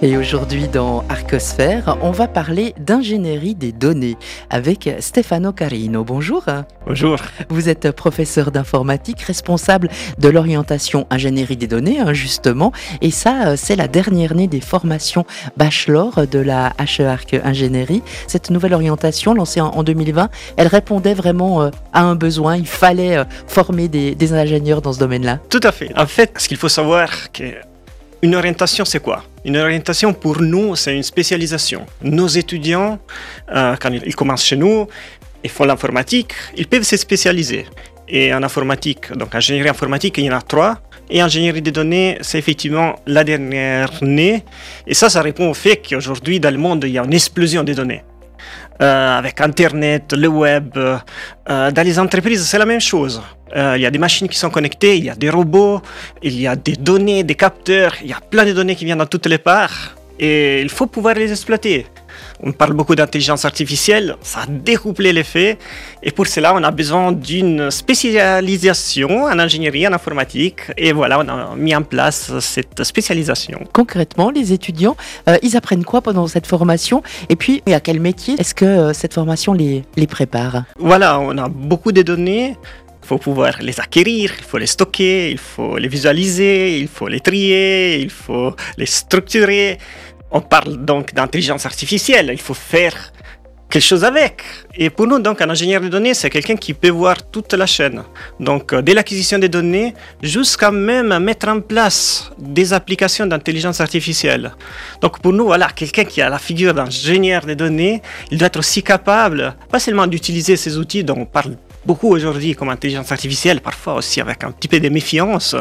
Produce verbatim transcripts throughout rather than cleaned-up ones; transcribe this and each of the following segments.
Et aujourd'hui dans Arcosphère, on va parler d'ingénierie des données avec Stefano Carino. Bonjour. Bonjour. Vous êtes professeur d'informatique, responsable de l'orientation ingénierie des données, hein, justement. Et ça, c'est la dernière année des formations bachelor de la H E A R C Ingénierie. Cette nouvelle orientation, lancée en deux mille vingt, elle répondait vraiment à un besoin. Il fallait former des, des ingénieurs dans ce domaine-là. Tout à fait. En fait, ce qu'il faut savoir, que une orientation, c'est quoi? Une orientation, pour nous, c'est une spécialisation. Nos étudiants, euh, quand ils commencent chez nous, ils font l'informatique, ils peuvent se spécialiser. Et en informatique, donc ingénierie informatique, il y en a trois. Et ingénierie des données, c'est effectivement la dernière année. Et ça, ça répond au fait qu'aujourd'hui, dans le monde, il y a une explosion des données. Euh, avec Internet, le web, euh, dans les entreprises, c'est la même chose. Euh, il y a des machines qui sont connectées, il y a des robots, il y a des données, des capteurs, il y a plein de données qui viennent dans toutes les parts et il faut pouvoir les exploiter. On parle beaucoup d'intelligence artificielle, ça a découplé les faits et pour cela on a besoin d'une spécialisation en ingénierie, en informatique et voilà, on a mis en place cette spécialisation. Concrètement, les étudiants, euh, ils apprennent quoi pendant cette formation et puis à quel métier est-ce que euh, cette formation les, les prépare? Voilà, on a beaucoup de données. Il faut pouvoir les acquérir, il faut les stocker, il faut les visualiser, il faut les trier, il faut les structurer. On parle donc d'intelligence artificielle, il faut faire quelque chose avec. Et pour nous, donc, un ingénieur de données, c'est quelqu'un qui peut voir toute la chaîne. Donc, euh, dès l'acquisition des données, jusqu'à même mettre en place des applications d'intelligence artificielle. Donc, pour nous, voilà, quelqu'un qui a la figure d'ingénieur de données, il doit être aussi capable, pas seulement d'utiliser ces outils dont on parle beaucoup aujourd'hui comme intelligence artificielle, parfois aussi avec un petit peu de méfiance,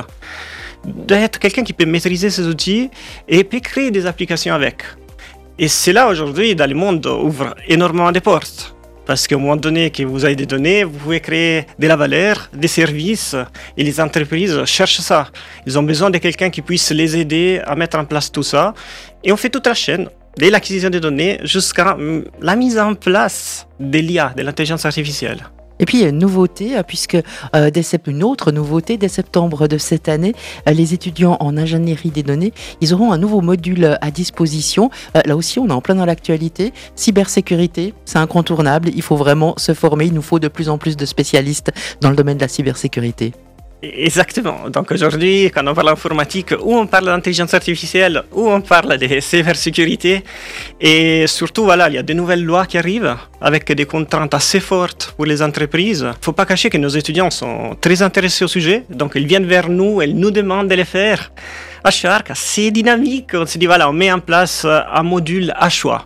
d'être quelqu'un qui peut maîtriser ces outils et peut créer des applications avec. Et c'est là aujourd'hui, dans le monde, ouvre énormément de portes. Parce qu'au moment donné que vous avez des données, vous pouvez créer de la valeur, des services, et les entreprises cherchent ça. Ils ont besoin de quelqu'un qui puisse les aider à mettre en place tout ça. Et on fait toute la chaîne, dès l'acquisition des données jusqu'à la mise en place de l'I A, de l'intelligence artificielle. Et puis, il y a une nouveauté, puisque euh, dès une autre nouveauté, dès septembre de cette année, euh, les étudiants en ingénierie des données, ils auront un nouveau module à disposition. Euh, là aussi, on est en plein dans l'actualité. Cybersécurité, c'est incontournable. Il faut vraiment se former. Il nous faut de plus en plus de spécialistes dans le domaine de la cybersécurité. Exactement. Donc aujourd'hui, quand on parle d'informatique, ou on parle d'intelligence artificielle, ou on parle de cybersécurité. Et surtout, voilà, il y a de nouvelles lois qui arrivent avec des contraintes assez fortes pour les entreprises. Il ne faut pas cacher que nos étudiants sont très intéressés au sujet. Donc ils viennent vers nous, ils nous demandent de les faire. H E A R C, c'est dynamique. On se dit, voilà, on met en place un module à choix.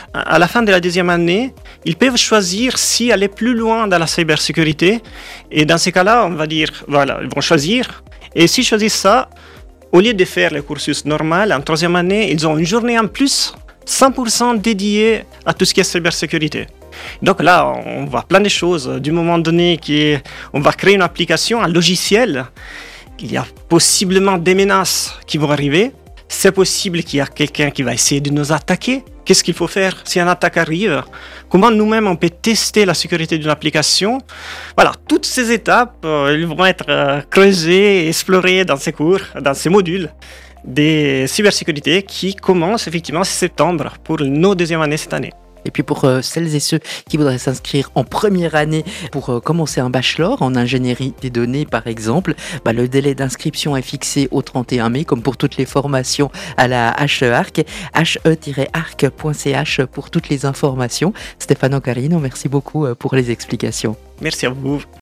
À la fin de la deuxième année, ils peuvent choisir si aller plus loin dans la cybersécurité. Et dans ces cas-là, on va dire, voilà, ils vont choisir. Et s'ils choisissent ça, au lieu de faire le cursus normal, en troisième année, ils ont une journée en plus, cent pour cent dédiée à tout ce qui est cybersécurité. Donc là, on voit plein de choses. Du moment donné qu'on va créer une application, un logiciel, il y a possiblement des menaces qui vont arriver. C'est possible qu'il y a quelqu'un qui va essayer de nous attaquer. Qu'est-ce qu'il faut faire si une attaque arrive? Comment nous-mêmes on peut tester la sécurité d'une application? Voilà, toutes ces étapes, euh, elles vont être euh, creusées et explorées dans ces cours, dans ces modules des cybersécurité qui commencent effectivement en septembre pour nos deuxième année cette année. Et puis pour euh, celles et ceux qui voudraient s'inscrire en première année pour euh, commencer un bachelor en ingénierie des données par exemple, bah, le délai d'inscription est fixé au trente et un mai comme pour toutes les formations à la H E A R C, h e tiret arc point c h pour toutes les informations. Stefano Carino, merci beaucoup pour les explications. Merci à vous.